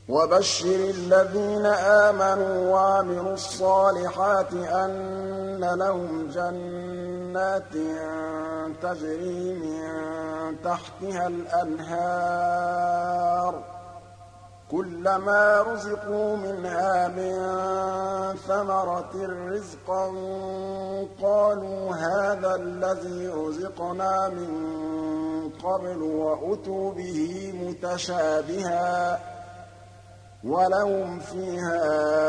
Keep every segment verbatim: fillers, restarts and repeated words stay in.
وَبَشِّرِ الَّذِينَ آمَنُوا وَعَمِلُوا الصَّالِحَاتِ أَنَّ لَهُمْ جَنَّاتٍ تَجْرِي مِن تَحْتِهَا الْأَنْهَارُ كُلَّمَا رُزِقُوا مِنْهَا مِن ثَمَرَةٍ رِّزْقًا قَالُوا هَٰذَا الَّذِي رُزِقْنَا مِن قَبْلُ وَأُتُوا بِهِ مُتَشَابِهًا ۖ وَلَهُمْ فِيهَا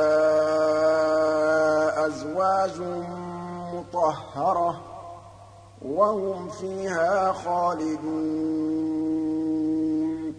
أَزْوَاجٌ مُّطَهَّرَةٌ ۖ وَهُمْ فِيهَا خَالِدُونَ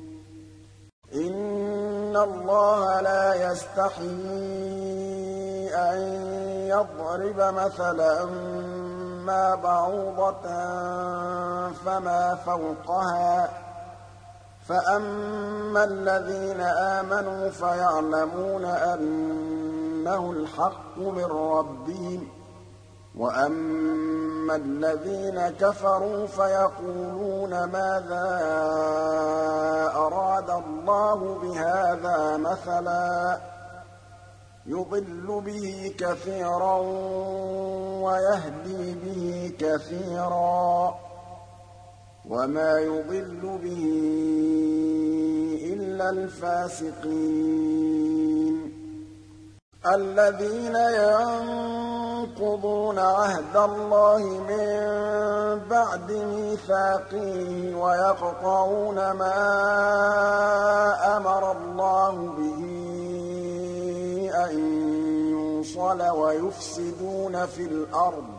إِنَّ اللَّهَ لَا يَسْتَحْيِي أَن يَضْرِبَ مَثَلًا مَّا بَعُوضَةً فَمَا فَوْقَهَا ۚ فَأَمَّا الَّذِينَ آمَنُوا فَيَعْلَمُونَ أَنَّهُ الْحَقُّ مِن رَّبِّهِمْ ۖ وَأَمَّا الَّذِينَ كَفَرُوا فَيَقُولُونَ مَاذَا أَرَادَ اللَّهُ بِهَٰذَا مَثَلًا ۚ يُضِلُّ بِهِ كَثِيرًا وَيَهْدِي بِهِ كَثِيرًا ۚ وَمَا يُضِلُّ بِهِ إِلَّا الْفَاسِقِينَ الَّذِينَ يَنقُضُونَ عَهْدَ اللَّهِ مِن بَعْدِ مِيثَاقِهِ وَيَقْطَعُونَ مَا أَمَرَ اللَّهُ بِهِ أَن يُوصَلَ وَيُفْسِدُونَ فِي الْأَرْضِ ۚ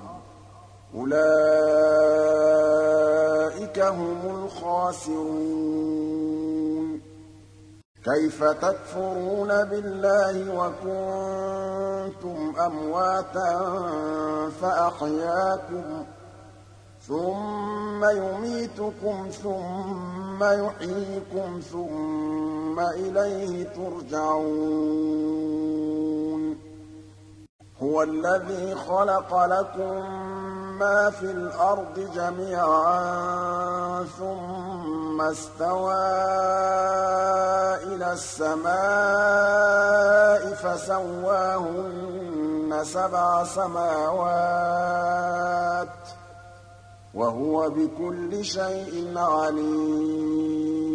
أُولَٰئِكَ هُمُ الْخَاسِرُونَ كَيْفَ تَكْفُرُونَ بِاللَّهِ وَكُنتُمْ أَمْوَاتًا فَأَحْيَاكُمْ ۖ ثُمَّ يُمِيتُكُمْ ثُمَّ يُحْيِيكُمْ ثُمَّ إِلَيْهِ تُرْجَعُونَ هُوَ الَّذِي خَلَقَ لَكُم مَّا فِي الْأَرْضِ جَمِيعًا ثُمَّ اسْتَوَىٰ إِلَى السَّمَاءِ فَسَوَّاهُنَّ سَبْعَ سَمَاوَاتٍ ۖ وَهُوَ بِكُلِّ شَيْءٍ عَلِيمٌ